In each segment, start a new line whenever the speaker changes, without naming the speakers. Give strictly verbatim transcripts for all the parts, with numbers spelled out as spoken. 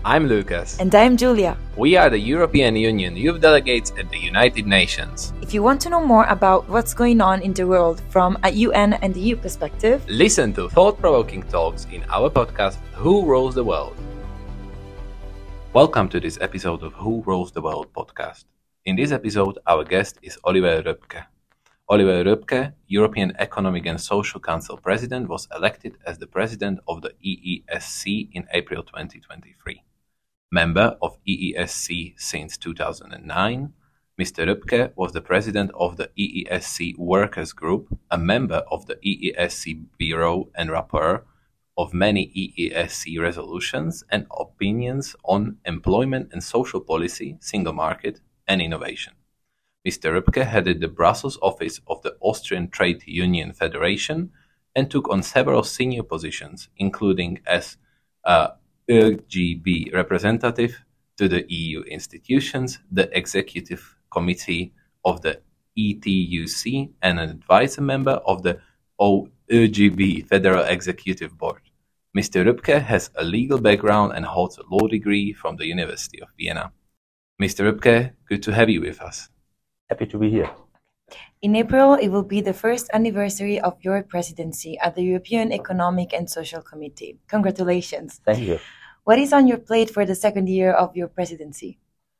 I'm Lucas.
And I'm Julia.
We are the European Union Youth Delegates at the United Nations.
If you want to know more about what's going on in the world from a U N and E U perspective,
listen to thought-provoking talks in our podcast, Who Rules the World? Welcome to this episode of Who Rules the World podcast. In this episode, our guest is Oliver Röpke. Oliver Röpke, European Economic and Social Council President, was elected as the President of the E E S C in April twenty twenty-three. Member of E E S C since two thousand nine, Mister Röpke was the President of the E E S C Workers Group, a member of the E E S C Bureau and rapporteur of many E E S C resolutions and opinions on employment and social policy, single market, and innovation. Mister Röpke headed the Brussels office of the Austrian Trade Union Federation and took on several senior positions, including as a E G B representative to the E U institutions, the Executive Committee of the E T U C, and an advisor member of the E G B Federal Executive Board. Mister Röpke has a legal background and holds a law degree from the University of Vienna. Mister Röpke, good to have you with us.
Happy to be here.
In April, it will be the first anniversary of your presidency at the European Economic and Social Committee. Congratulations.
Thank you.
What is on your plate for the second year of your presidency?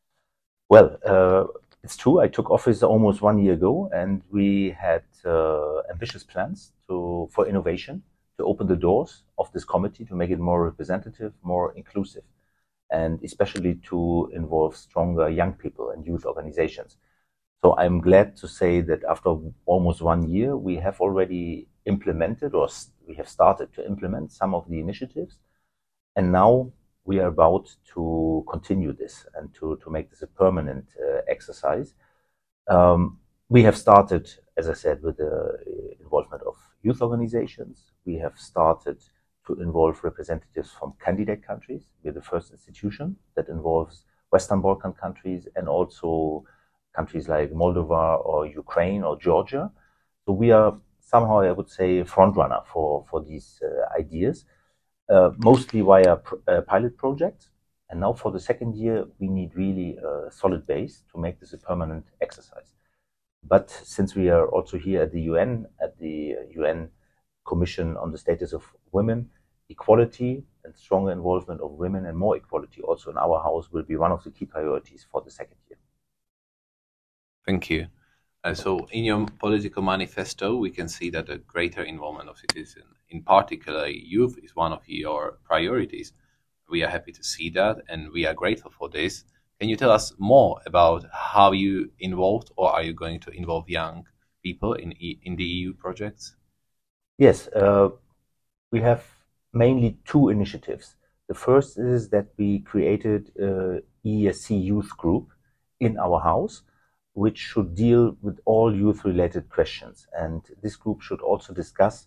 Well, uh, it's true. I took office almost one year ago, and we had uh, ambitious plans to for innovation, to open the doors of this committee, to make it more representative, more inclusive, and especially to involve stronger young people and youth organizations. So I'm glad to say that after almost one year, we have already implemented, or we have started to implement some of the initiatives. And now we are about to continue this and to, to make this a permanent uh, exercise. Um, we have started, as I said, with the involvement of youth organizations. We have started to involve representatives from candidate countries. We're the first institution that involves Western Balkan countries and also countries like Moldova or Ukraine or Georgia. So we are somehow, I would say, a front runner for, for these uh, ideas, uh, mostly via pr- uh, pilot projects. And now for the second year, we need really a solid base to make this a permanent exercise. But since we are also here at the U N, at the U N Commission on the Status of Women, equality and stronger involvement of women and more equality also in our house will be one of the key priorities for the second year.
Thank you. Uh, so in your political manifesto, we can see that the greater involvement of citizens, in particular youth, is one of your priorities. We are happy to see that, and we are grateful for this. Can you tell us more about how you involved, or are you going to involve young people in, e- in the E U projects?
Yes, uh, we have mainly two initiatives. The first is that we created a E E S C youth group in our house, which should deal with all youth-related questions. And this group should also discuss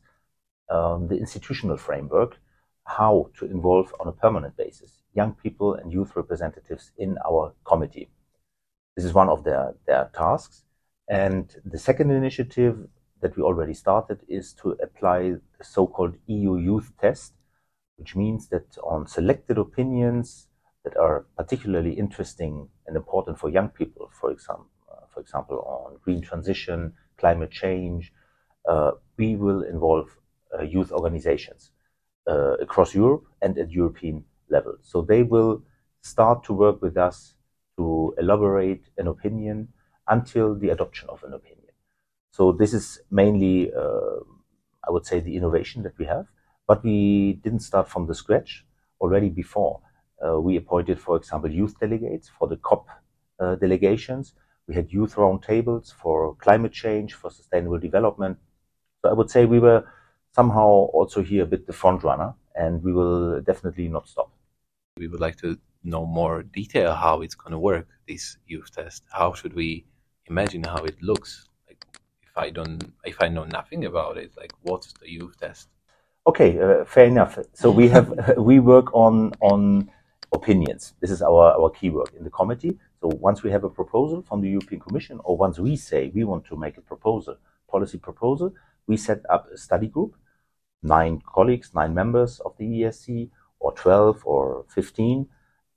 um, the institutional framework, how to involve on a permanent basis young people and youth representatives in our committee. This is one of their, their tasks. And the second initiative that we already started is to apply the so-called E U Youth Test, which means that on selected opinions that are particularly interesting and important for young people, for example, for example, on green transition, climate change, uh, we will involve uh, youth organizations uh, across Europe and at European level. So they will start to work with us to elaborate an opinion until the adoption of an opinion. So this is mainly, uh, I would say, the innovation that we have, but we didn't start from the scratch. Already before, uh, we appointed, for example, youth delegates for the COP uh, delegations. We had youth roundtables for climate change, for sustainable development. So I would say we were somehow also here a bit the front runner, and we will definitely not stop.
We would like to know more detail how it's going to work, this youth test. How should we imagine how it looks? Like, if I don't, if I know nothing about it, like what's the youth test?
Okay, uh, fair enough. So we have we work on on opinions. This is our our key work in the committee. So once we have a proposal from the European Commission, or once we say we want to make a proposal, policy proposal, we set up a study group, nine colleagues, nine members of the E E S C, or twelve or fifteen,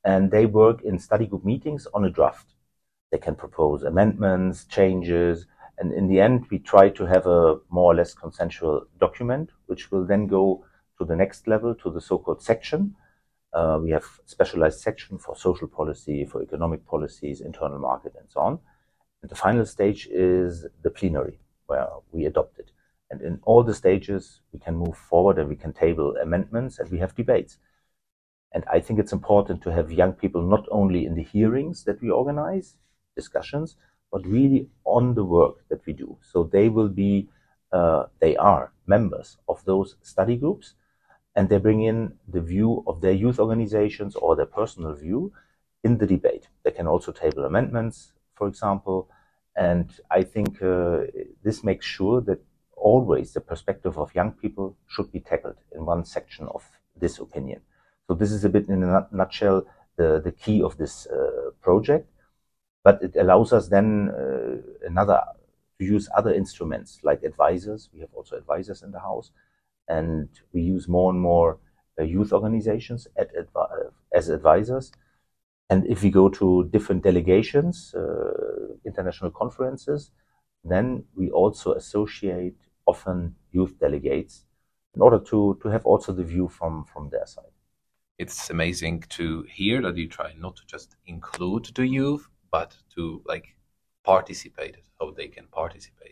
and they work in study group meetings on a draft. They can propose amendments, changes, and in the end, we try to have a more or less consensual document, which will then go to the next level, to the so-called section. Uh, we have specialized section for social policy, for economic policies, internal market, and so on. And the final stage is the plenary, where we adopt it. And in all the stages, we can move forward and we can table amendments and we have debates. And I think it's important to have young people not only in the hearings that we organize, discussions, but really on the work that we do. So they will be, uh, they are members of those study groups, and they bring in the view of their youth organizations or their personal view in the debate. They can also table amendments, for example, and I think uh, this makes sure that always the perspective of young people should be tackled in one section of this opinion. So this is a bit in a nutshell the, the key of this uh, project, but it allows us then uh, another to use other instruments like advisors. We have also advisors in the house, and we use more and more uh, youth organizations at, advi as advisors. And if we go to different delegations, uh, international conferences, then we also associate often youth delegates in order to, to have also the view from, from their side.
It's amazing to hear that you try not to just include the youth, but to like participate, how they can participate.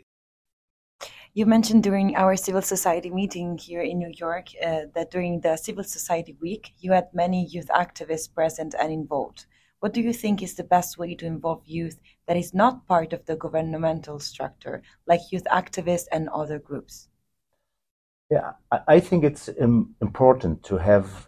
You mentioned during our civil society meeting here in New York uh, that during the Civil Society Week, you had many youth activists present and involved. What do you think is the best way to involve youth that is not part of the governmental structure, like youth activists and other groups?
Yeah, I think it's um, important to have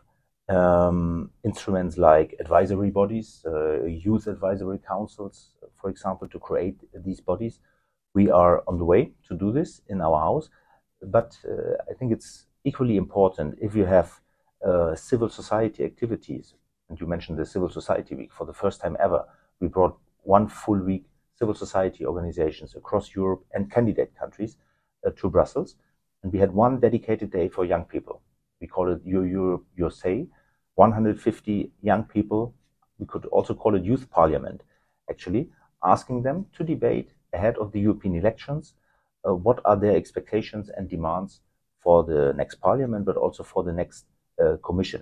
um, instruments like advisory bodies, uh, youth advisory councils, for example, to create these bodies. We are on the way to do this in our house, but uh, I think it's equally important if you have uh, civil society activities. And you mentioned the Civil Society Week. For the first time ever, we brought one full week civil society organizations across Europe and candidate countries uh, to Brussels. And we had one dedicated day for young people. We call it Your Europe, Your Say. one hundred fifty young people, we could also call it Youth Parliament, actually, asking them to debate ahead of the European elections, uh, what are their expectations and demands for the next parliament, but also for the next uh, commission.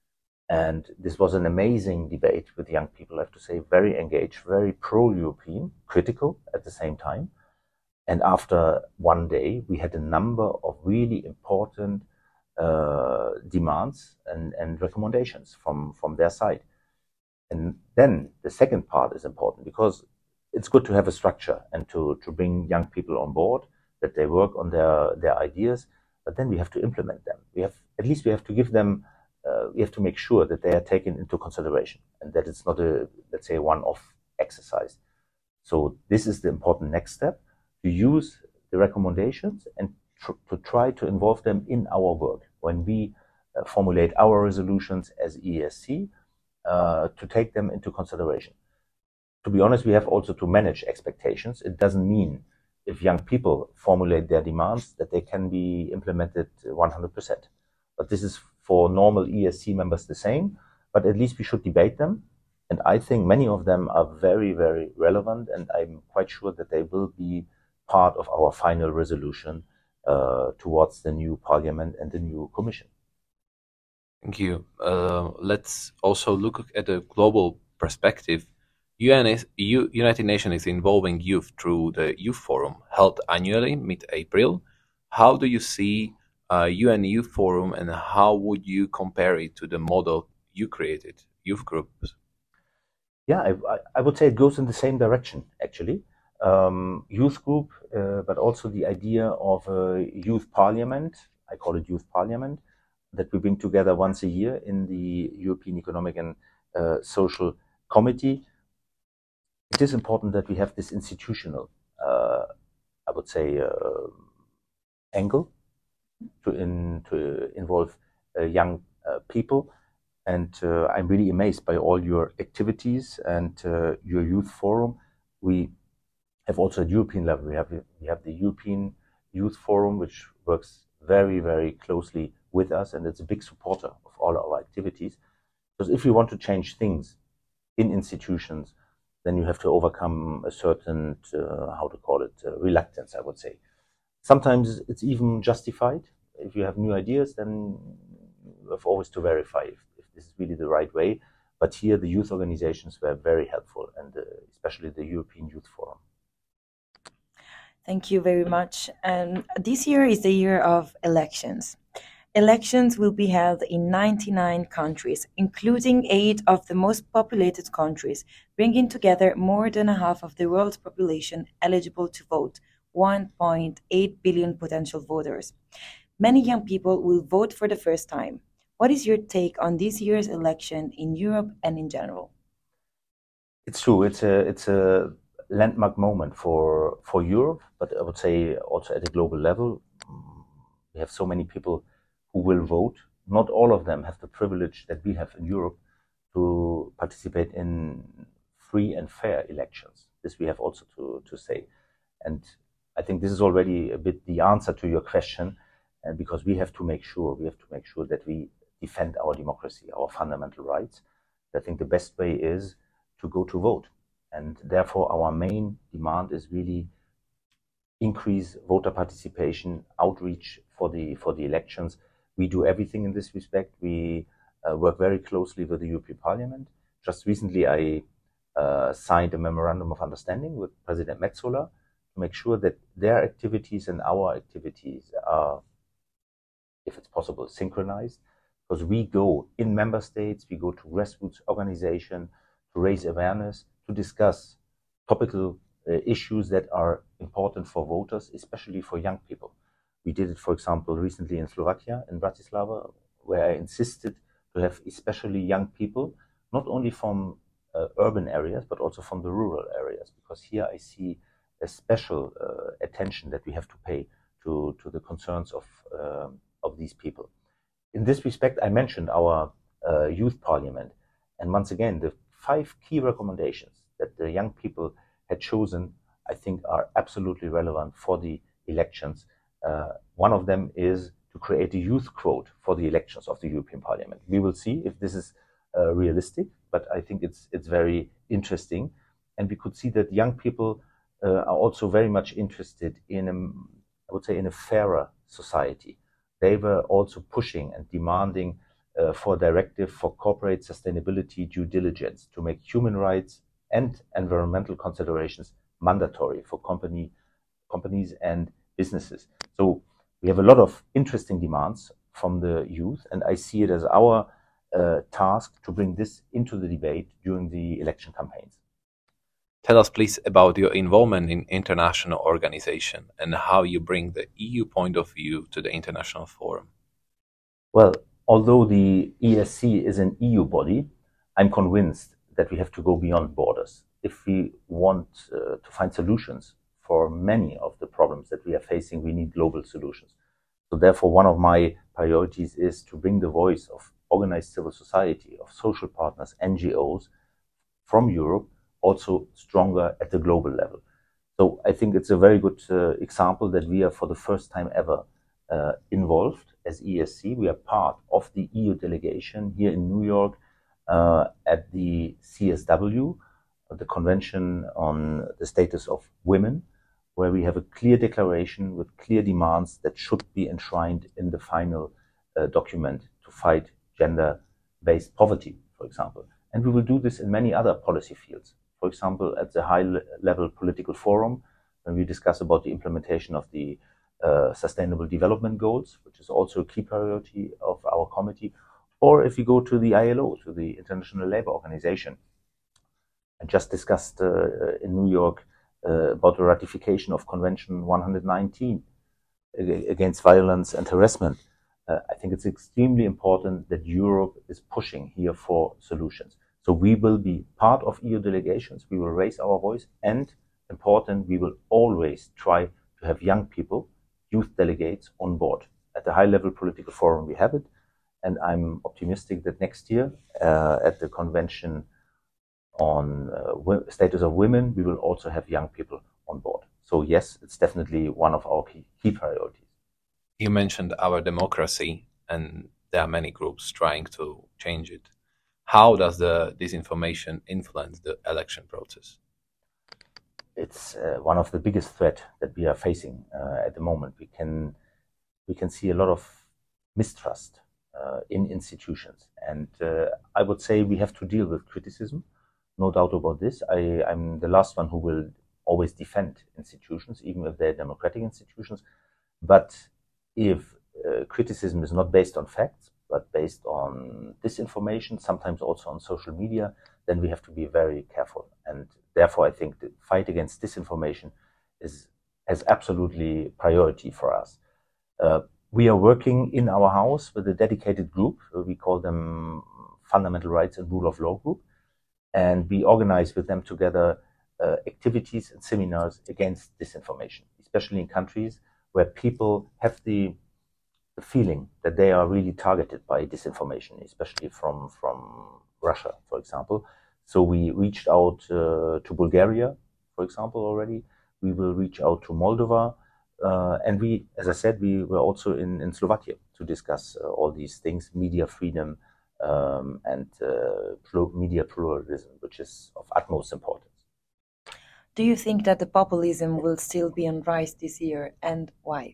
And this was an amazing debate with young people, I have to say, very engaged, very pro-European, critical at the same time. And after one day, we had a number of really important uh, demands and, and recommendations from, from their side. And then the second part is important because it's good to have a structure and to, to bring young people on board, that they work on their, their ideas, but then we have to implement them. We have, at least we have to give them, uh, we have to make sure that they are taken into consideration and that it's not a, let's say, one-off exercise. So this is the important next step, to use the recommendations and tr to try to involve them in our work. When we uh, formulate our resolutions as E E S C, uh, to take them into consideration. To be honest, we have also to manage expectations. It doesn't mean if young people formulate their demands that they can be implemented one hundred percent. But this is for normal E E S C members the same, but at least we should debate them. And I think many of them are very, very relevant, and I'm quite sure that they will be part of our final resolution uh, towards the new parliament and the new commission.
Thank you. Uh, let's also look at a global perspective. U N is, U, United Nations is involving youth through the Youth Forum, held annually mid-April. How do you see uh, U N Youth Forum, and how would you compare it to the model you created, youth groups?
Yeah, I, I would say it goes in the same direction, actually. Um, youth group, uh, but also the idea of a youth parliament, I call it youth parliament, that we bring together once a year in the European Economic and uh, Social Committee. It is important that we have this institutional, uh, I would say, uh, angle to, in, to involve uh, young uh, people. And uh, I'm really amazed by all your activities and uh, your youth forum. We have also at European level, we have, we have the European Youth Forum, which works very, very closely with us, and it's a big supporter of all our activities. Because if you want to change things in institutions, then you have to overcome a certain, uh, how to call it, uh, reluctance, I would say. Sometimes it's even justified. If you have new ideas, then you have always to verify if, if this is really the right way. But here the youth organizations were very helpful, and uh, especially the European Youth Forum.
Thank you very much. And this year is the year of elections. Elections will be held in ninety-nine countries, including eight of the most populated countries, bringing together more than a half of the world's population eligible to vote, one point eight billion potential voters. Many young people will vote for the first time. What is your take on this year's election in Europe and in general?
It's true. It's a it's a landmark moment for for Europe, but I would say also at a global level. We have so many people who will vote. Not all of them have the privilege that we have in Europe to participate in free and fair elections. This we have also to, to say. And I think this is already a bit the answer to your question, and because we have to make sure, we have to make sure that we defend our democracy, our fundamental rights. I think the best way is to go to vote. And therefore our main demand is really increase voter participation, outreach for the, for the elections. We do everything in this respect. We uh, work very closely with the European Parliament. Just recently, I uh, signed a memorandum of understanding with President Metsola to make sure that their activities and our activities are, if it's possible, synchronized. Because we go in member states, we go to grassroots organizations to raise awareness, to discuss topical uh, issues that are important for voters, especially for young people. We did it, for example, recently in Slovakia, in Bratislava, where I insisted to have especially young people, not only from uh, urban areas, but also from the rural areas, because here I see a special uh, attention that we have to pay to, to the concerns of, uh, of these people. In this respect, I mentioned our uh, youth parliament. And once again, the five key recommendations that the young people had chosen, I think, are absolutely relevant for the elections. Uh, one of them is to create a youth quote for the elections of the European Parliament. We will see if this is uh, realistic, but I think it's it's very interesting. And we could see that young people uh, are also very much interested in, a, I would say, in a fairer society. They were also pushing and demanding uh, for a directive for corporate sustainability due diligence to make human rights and environmental considerations mandatory for company, companies and businesses. So we have a lot of interesting demands from the youth, and I see it as our uh, task to bring this into the debate during the election campaigns.
Tell us, please, about your involvement in international organization and how you bring the E U point of view to the international forum.
Well, although the E S C is an E U body, I'm convinced that we have to go beyond borders. If we want uh, to find solutions for many of the problems that we are facing, we need global solutions. So therefore, one of my priorities is to bring the voice of organized civil society, of social partners, N G Os from Europe, also stronger at the global level. So I think it's a very good uh, example that we are for the first time ever uh, involved as E S C. We are part of the E U delegation here in New York uh, at the C S W, the Convention on the Status of Women, where we have a clear declaration with clear demands that should be enshrined in the final uh, document to fight gender-based poverty, for example. And we will do this in many other policy fields. For example, at the high-level political forum, when we discuss about the implementation of the uh, Sustainable Development Goals, which is also a key priority of our committee, or if you go to the I L O, to the International Labour Organization. I just discussed uh, in New York uh, about the ratification of Convention one hundred nineteen against violence and harassment. Uh, I think it's extremely important that Europe is pushing here for solutions. So we will be part of E U delegations, we will raise our voice, and important, we will always try to have young people, youth delegates on board. At the high-level political forum we have it, and I'm optimistic that next year uh, at the convention on uh, status of women, we will also have young people on board. So yes, it's definitely one of our key, key priorities.
You mentioned our democracy, and there are many groups trying to change it. how does the disinformation influence the election process?
It's uh, one of the biggest threats that we are facing uh, at the moment. We can we can see a lot of mistrust uh, in institutions, and uh, I would say we have to deal with criticism. No doubt about this. I, I'm the last one who will always defend institutions, even if they're democratic institutions. But if uh, criticism is not based on facts, but based on disinformation, sometimes also on social media, then we have to be very careful. And therefore, I think the fight against disinformation is has absolutely priority for us. Uh, we are working in our house with a dedicated group. We call them Fundamental Rights and Rule of Law Group. And we organize with them together uh, activities and seminars against disinformation, especially in countries where people have the, the feeling that they are really targeted by disinformation, especially from, from Russia, for example. So we reached out uh, to Bulgaria, for example, already. We will reach out to Moldova. Uh, and we, as I said, we were also in, in Slovakia to discuss uh, all these things, media freedom, Um, and uh, media pluralism, which is of utmost importance.
Do you think that the populism will still be on rise this year, and why?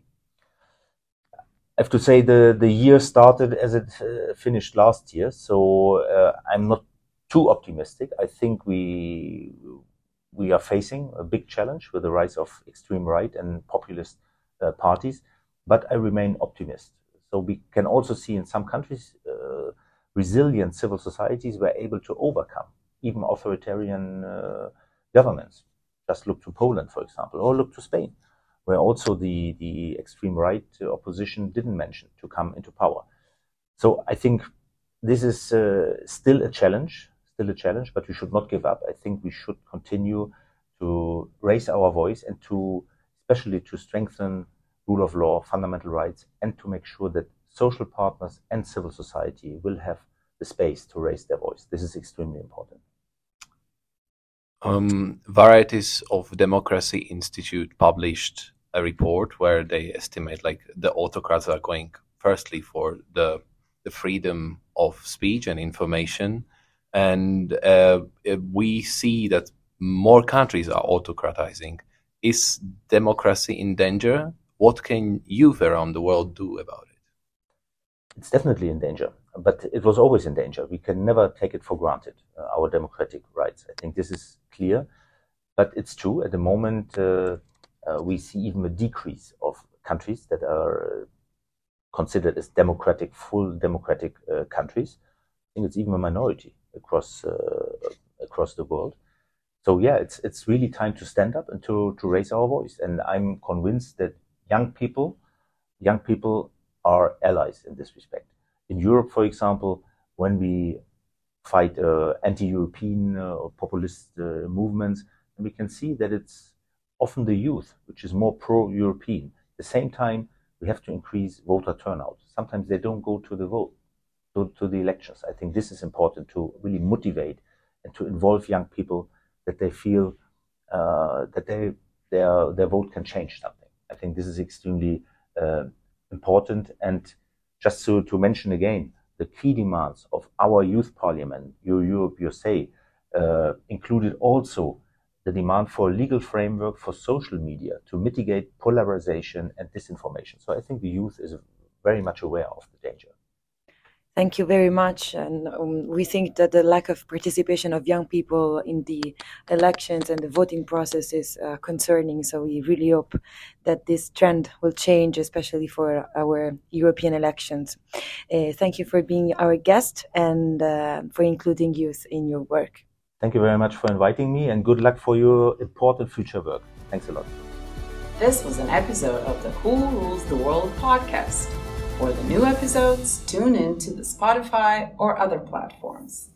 I have to say the, the year started as it uh, finished last year, so uh, I'm not too optimistic. I think we we are facing a big challenge with the rise of extreme right and populist uh, parties, but I remain optimist. So we can also see in some countries uh, resilient civil societies were able to overcome even authoritarian uh, governments. Just look to Poland, for example, or look to Spain, where also the, the extreme right opposition didn't mention to come into power. So I think this is uh, still a challenge, still a challenge, but we should not give up. I think we should continue to raise our voice and to, especially to strengthen rule of law, fundamental rights, and to make sure that social partners and civil society will have the space to raise their voice. This is extremely important.
Um, Varieties of Democracy Institute published a report where they estimate like the autocrats are going firstly for the the freedom of speech and information, and uh, we see that more countries are autocratizing. Is democracy in danger? What can youth around the world do about it?
It's definitely in danger, but it was always in danger. We can never take it for granted, uh, our democratic rights. I think this is clear, but it's true. At the moment, uh, uh, we see even a decrease of countries that are considered as democratic, full democratic uh, countries. I think it's even a minority across uh, across the world. So yeah, it's it's really time to stand up and to, to raise our voice. And I'm convinced that young people, young people are allies in this respect. In Europe, for example, when we fight uh, anti-European uh, or populist uh, movements, we can see that it's often the youth which is more pro-European. At the same time, we have to increase voter turnout. Sometimes they don't go to the vote, to, to the elections. I think this is important to really motivate and to involve young people that they feel uh, that they their their vote can change something. I think this is extremely uh, important. And just to, to mention again, the key demands of our youth parliament, Your Europe, Your Say, uh, included also the demand for a legal framework for social media to mitigate polarization and disinformation. So I think the youth is very much aware of the danger.
Thank you very much. And um, we think that the lack of participation of young people in the elections and the voting process is uh, concerning. So we really hope that this trend will change, especially for our European elections. Uh, thank you for being our guest and uh, for including youth in your work.
Thank you very much for inviting me, and good luck for your important future work. Thanks a lot.
This was an episode of the Who Rules the World podcast. For the new episodes, tune in to the Spotify or other platforms.